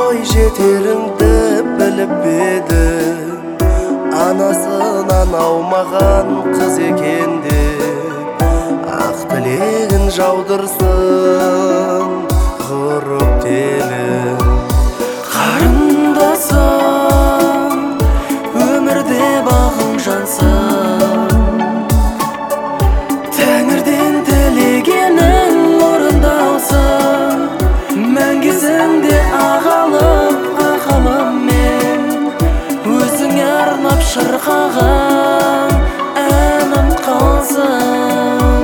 ой жетеріңді біліп едім, анасынан аумаған қыз екен деп ақ тілегін жаудырсын ғұрып телім. Қарындасым, өмірде бағың жансың, тәңірден тілегенің орындалсын, мәңгісіңде ағалым мен өзіңе арнап шырқаған әнім қалсын.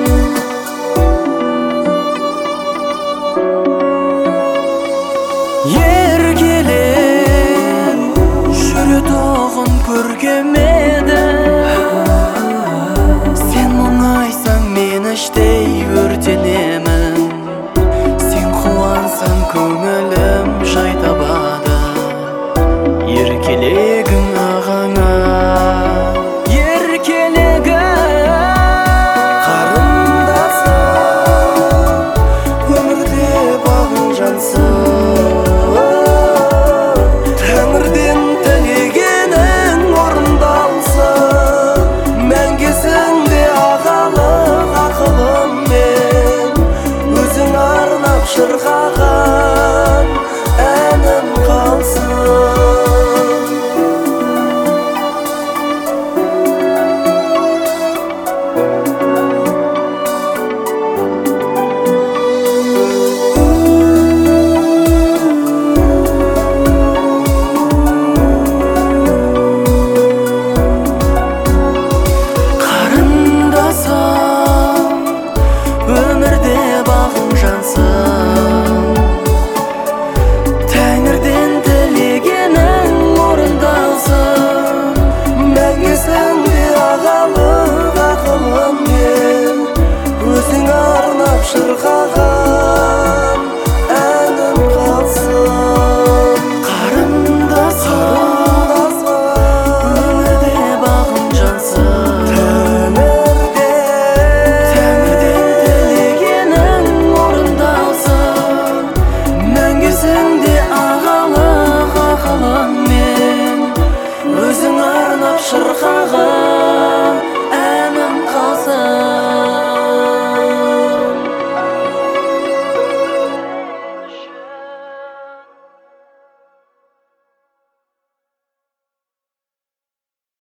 Еркелен жүретін көркемеді, сен мұңайсаң мен іштей өртенемін, сен қуансаң көңілім жай табады. Еркелен